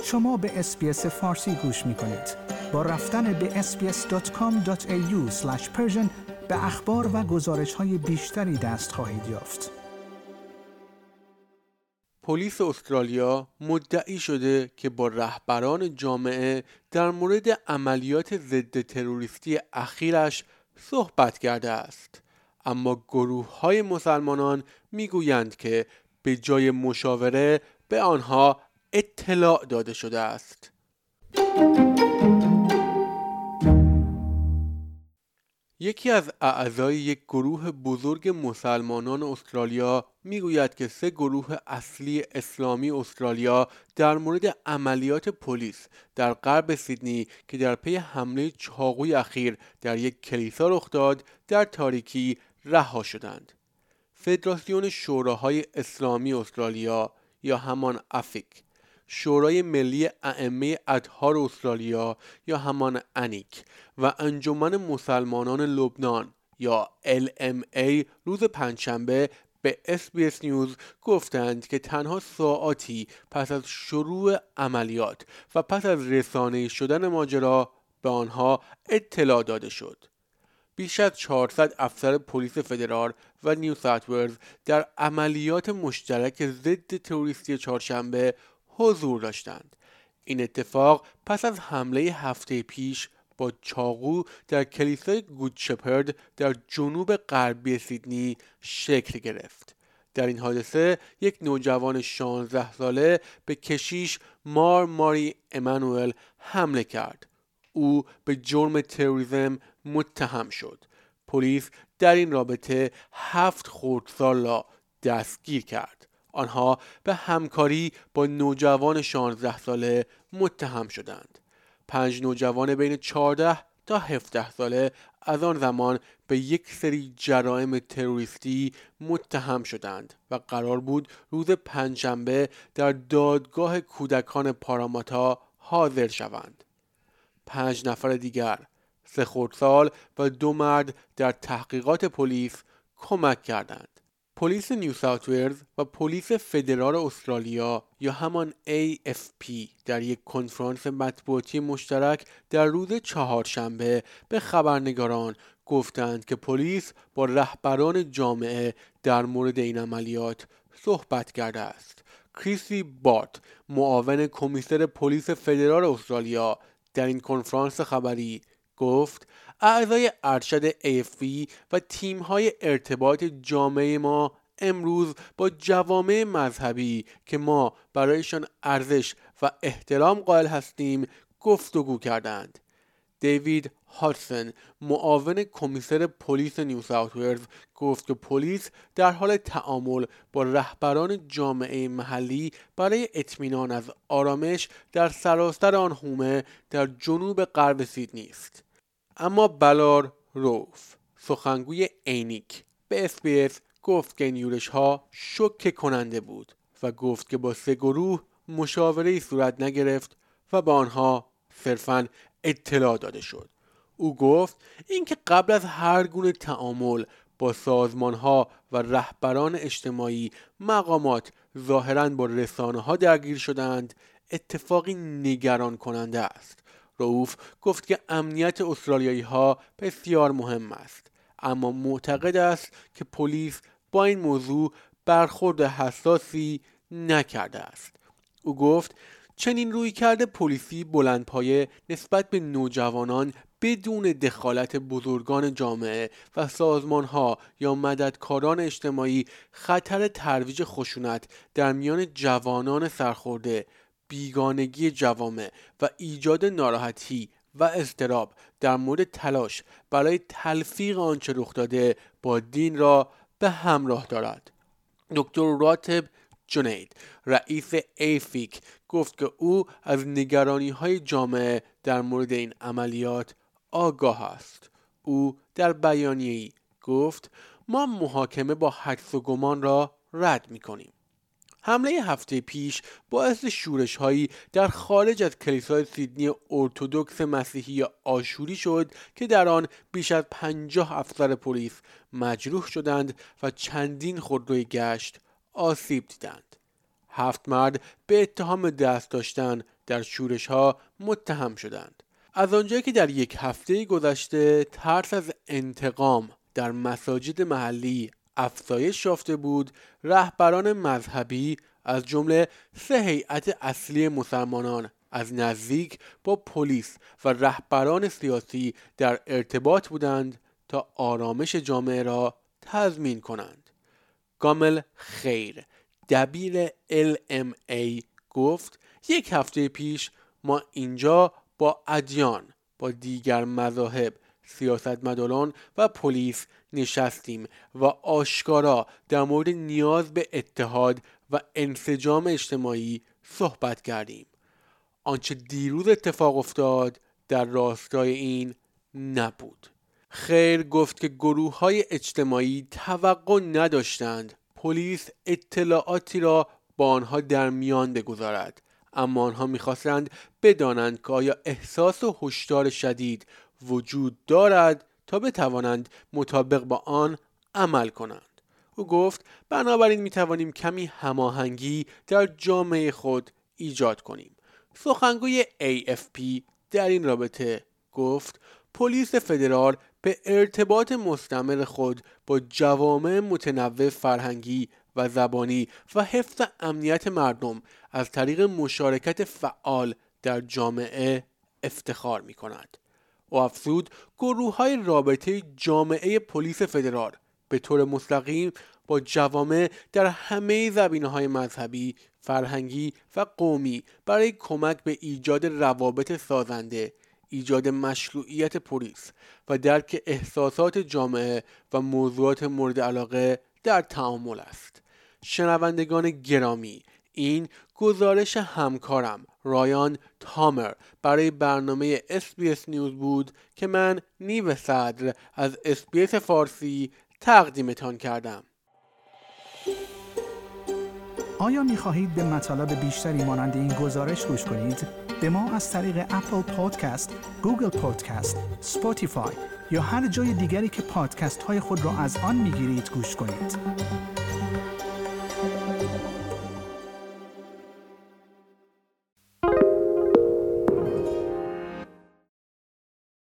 شما به SBS فارسی گوش می کنید. با رفتن به sbs.com.au/persian به اخبار و گزارش‌های بیشتری دست خواهید یافت. پلیس استرالیا مدعی شده که با رهبران جامعه در مورد عملیات ضد تروریستی اخیرش صحبت کرده است، اما گروه‌های مسلمانان میگویند که به جای مشاوره به آنها اطلاع داده شده است. یکی از اعضای یک گروه بزرگ مسلمانان استرالیا میگوید که 3 گروه اصلی اسلامی استرالیا در مورد عملیات پلیس در غرب سیدنی که در پی حمله چاقوی اخیر در یک کلیسا رخ داد در تاریکی رها شدند. فدراسیون شوراهای اسلامی استرالیا یا همان افیک، شورای ملی ائمه اطهار استرالیا یا همان انیک و انجمن مسلمانان لبنان یا LMA روز پنجشنبه به SBS نیوز گفتند که تنها ساعاتی پس از شروع عملیات و پس از رسانه‌ای شدن ماجرا به آنها اطلاع داده شد. بیش از 400 افسر پلیس فدرال و نیو ساوت ولز در عملیات مشترک ضد تروریستی چهارشنبه حضور داشتند. این اتفاق پس از حمله هفته پیش با چاقو در کلیسای گود شپرد در جنوب غربی سیدنی شکل گرفت. در این حادثه یک نوجوان 16 ساله به کشیش ماری امانوئل حمله کرد. او به جرم تروریسم متهم شد. پلیس در این رابطه 7 خردسال را دستگیر کرد. آنها به همکاری با نوجوان 16 ساله متهم شدند. 5 نوجوان بین 14 تا 17 ساله از آن زمان به یک سری جرایم تروریستی متهم شدند و قرار بود روز پنجشنبه در دادگاه کودکان پاراماتا حاضر شوند. 5 نفر دیگر، 3 خردسال و 2 مرد در تحقیقات پلیس کمک کردند. پلیس نیو ساوت ولز و پلیس فدرال استرالیا یا همان AFP در یک کنفرانس مطبوعاتی مشترک در روز چهارشنبه به خبرنگاران گفتند که پلیس با رهبران جامعه در مورد این عملیات صحبت کرده است. کریسی بارت، معاون کمیسر پلیس فدرال استرالیا، در این کنفرانس خبری گفت اعضای ارشد AFP و تیم‌های ارتباط جامعه ما امروز با جوامع مذهبی که ما برایشان ارزش و احترام قائل هستیم گفتگو کردند. دیوید هاتسون، معاون کمیسر پلیس نیو ساوت ولز، گفت که پلیس در حال تعامل با رهبران جامعه محلی برای اطمینان از آرامش در سراسر آن حومه در جنوب غرب سیدنی است. اما بلار روف، سخنگوی انیک، به SBS گفت که این یورش‌ها شوکه کننده بود و گفت که با 3 گروه مشاوره‌ای صورت نگرفت و به آنها صرفاً اطلاع داده شد. او گفت اینکه قبل از هر گونه تعامل با سازمان‌ها و رهبران اجتماعی مقامات ظاهراً با رسانه‌ها درگیر شدند اتفاقی نگران کننده است. رئوف گفت که امنیت استرالیایی‌ها بسیار مهم است، اما معتقد است که پلیس با این موضوع برخورد حساسی نکرده است. او گفت چنین رویکرد پلیسی بلندپایه نسبت به نوجوانان بدون دخالت بزرگان جامعه و سازمان‌ها یا مددکاران اجتماعی خطر ترویج خشونت در میان جوانان سرخورده، بیگانگی جوامع و ایجاد ناراحتی و اضطراب در مورد تلاش برای تلفیق آنچه رخ داده با دین را به همراه دارد. دکتر راتب جنید، رئیس ایفیک، گفت که او از نگرانی‌های جامعه در مورد این عملیات آگاه است. او در بیانیه‌ای گفت ما محاکمه با حدس و گمان را رد می‌کنیم. حمله هفته پیش باعث شورش‌هایی در خارج از کلیسای سیدنی ارتدوکس مسیحی آشوری شد که در آن بیش از 50 افسر پلیس مجروح شدند و چندین خودروی گشت آسیب دیدند. 7 مرد به اتهام دست داشتن در شورش‌ها متهم شدند. از آنجایی که در یک هفته گذشته ترس از انتقام در مساجد محلی افزایش یافته بود، رهبران مذهبی از جمله 3 هیئت اصلی مسلمانان از نزدیک با پلیس و رهبران سیاسی در ارتباط بودند تا آرامش جامعه را تضمین کنند. کامل خیر، دبیر LMA، گفت 1 هفته پیش ما اینجا با ادیان، با دیگر مذاهب، سیاستمداران و پلیس نشستیم و آشکارا در مورد نیاز به اتحاد و انسجام اجتماعی صحبت کردیم. آنچه دیروز اتفاق افتاد در راستای این نبود. خیر گفت که گروه‌های اجتماعی توقع نداشتند پلیس اطلاعاتی را با آنها در میان بگذارد، اما آنها می‌خواستند بدانند که آیا احساس و هشدار شدید وجود دارد تا بتوانند مطابق با آن عمل کنند. او گفت بنابراین می‌توانیم کمی هماهنگی در جامعه خود ایجاد کنیم. سخنگوی AFP در این رابطه گفت پلیس فدرال به ارتباط مستمر خود با جوامع متنوع فرهنگی و زبانی و حفظ امنیت مردم از طریق مشارکت فعال در جامعه افتخار می کند. او افزود گروه‌های رابطه جامعه پلیس فدرال به طور مستقیم با جوامع در همه زمینه‌های مذهبی، فرهنگی و قومی برای کمک به ایجاد روابط سازنده، ایجاد مشروعیت پلیس و درک احساسات جامعه و موضوعات مورد علاقه در تعامل است. شنوندگان گرامی، این گزارش همکارم رایان تامر برای برنامه SBS نیوز بود که من نیو صدر از SBS فارسی تقدیمتان کردم. آیا می خواهید به مطالب بیشتری مانند این گزارش گوش کنید؟ به ما از طریق اپل پادکست، گوگل پادکست، اسپاتیفای یا هر جای دیگری که پادکست های خود را از آن می گیرید گوش کنید.